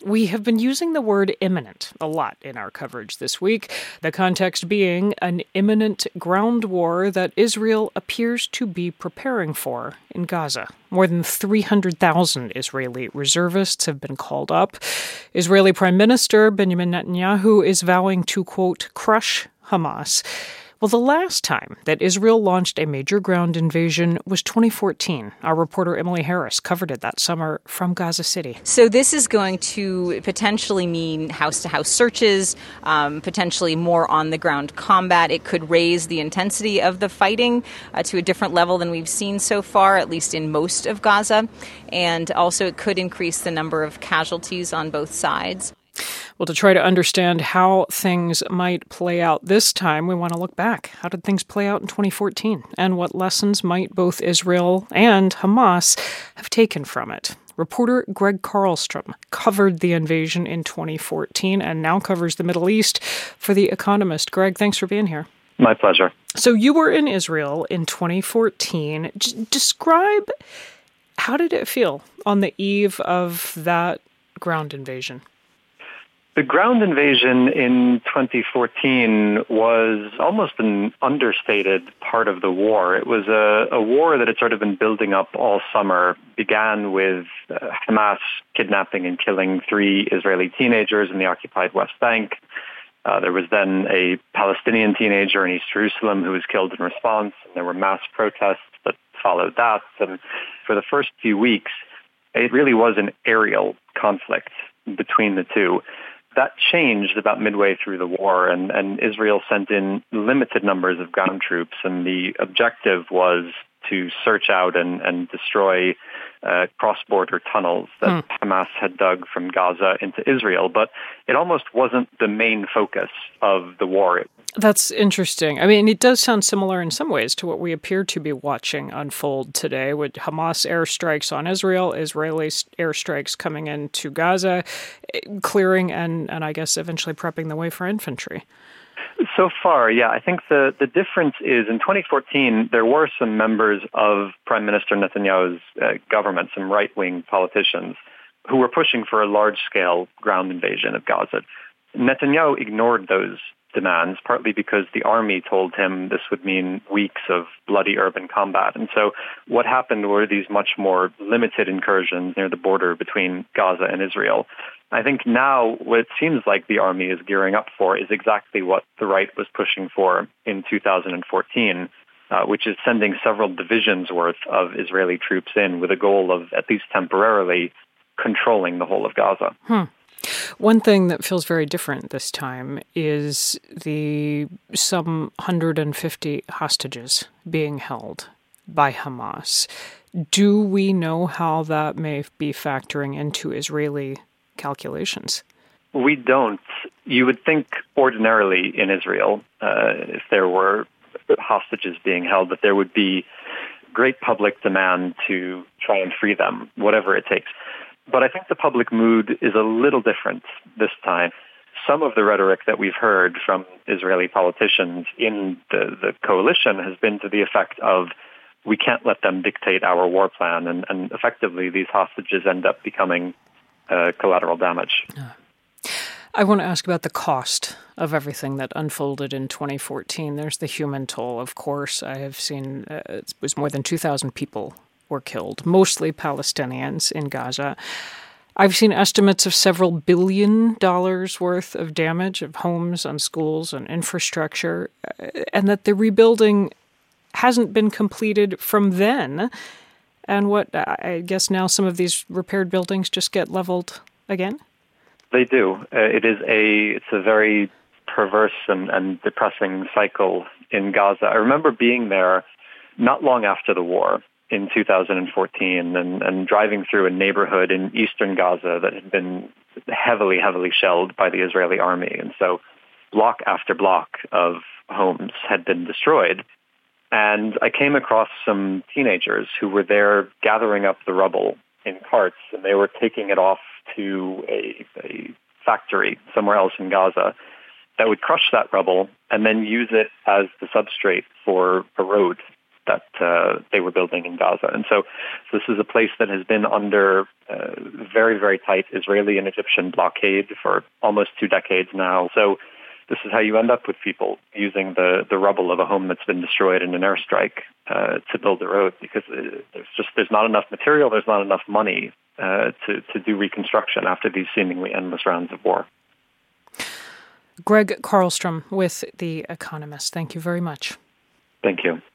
We have been using the word imminent a lot in our coverage this week, the context being an imminent ground war that Israel appears to be preparing for in Gaza. More than 300,000 Israeli reservists have been called up. Israeli Prime Minister Benjamin Netanyahu is vowing to, quote, crush Hamas. Well, the last time that Israel launched a major ground invasion was 2014. Our reporter Emily Harris covered it that summer from Gaza City. So this is going to potentially mean house-to-house searches, potentially more on-the-ground combat. It could raise the intensity of the fighting to a different level than we've seen so far, at least in most of Gaza. And also it could increase the number of casualties on both sides. Well, to try to understand how things might play out this time, we want to look back. How did things play out in 2014? And what lessons might both Israel and Hamas have taken from it? Reporter Greg Carlstrom covered the invasion in 2014 and now covers the Middle East for The Economist. Greg, thanks for being here. My pleasure. So you were in Israel in 2014. Describe, how did it feel on the eve of that ground invasion? The ground invasion in 2014 was almost an understated part of the war. It was a war that had sort of been building up all summer, began with Hamas kidnapping and killing 3 Israeli teenagers in the occupied West Bank. There was then a Palestinian teenager in East Jerusalem who was killed in response, and there were mass protests that followed that. And for the first few weeks, it really was an aerial conflict between the two. That changed about midway through the war, and Israel sent in limited numbers of ground troops, and the objective was to search out and destroy cross-border tunnels that Hamas had dug from Gaza into Israel. But it almost wasn't the main focus of the war. That's interesting. I mean, it does sound similar in some ways to what we appear to be watching unfold today with Hamas airstrikes on Israel, Israeli airstrikes coming into Gaza, clearing and I guess eventually prepping the way for infantry. So far, yeah. I think the difference is in 2014, there were some members of Prime Minister Netanyahu's government, some right-wing politicians, who were pushing for a large-scale ground invasion of Gaza. Netanyahu ignored those demands, partly because the army told him this would mean weeks of bloody urban combat. And so what happened were these much more limited incursions near the border between Gaza and Israel. I think now what it seems like the army is gearing up for is exactly what the right was pushing for in 2014, which is sending several divisions worth of Israeli troops in with a goal of, at least temporarily, controlling the whole of Gaza. One thing that feels very different this time is the some 150 hostages being held by Hamas. Do we know how that may be factoring into Israeli calculations? We don't. You would think ordinarily in Israel, if there were hostages being held, that there would be great public demand to try and free them, whatever it takes. But I think the public mood is a little different this time. Some of the rhetoric that we've heard from Israeli politicians in the coalition has been to the effect of, we can't let them dictate our war plan, and effectively these hostages end up becoming collateral damage. I want to ask about the cost of everything that unfolded in 2014. There's the human toll, of course. I have seen it was more than 2,000 people were killed, mostly Palestinians in Gaza. I've seen estimates of several $1 billion worth of damage of homes and schools and infrastructure, and that the rebuilding hasn't been completed from then. And what I guess now some of these repaired buildings just get leveled again? They do. It's a very perverse and depressing cycle in Gaza. I remember being there not long after the war in 2014 and driving through a neighborhood in eastern Gaza that had been heavily shelled by the Israeli army. And so block after block of homes had been destroyed. And I came across some teenagers who were there gathering up the rubble in carts, and they were taking it off to a factory somewhere else in Gaza that would crush that rubble and then use it as the substrate for a road that they were building in Gaza. And so this is a place that has been under very, very tight Israeli and Egyptian blockade for almost 2 decades now. So this is how you end up with people using the rubble of a home that's been destroyed in an airstrike to build a road, because there's not enough material, there's not enough money to do reconstruction after these seemingly endless rounds of war. Greg Carlstrom with The Economist. Thank you very much. Thank you.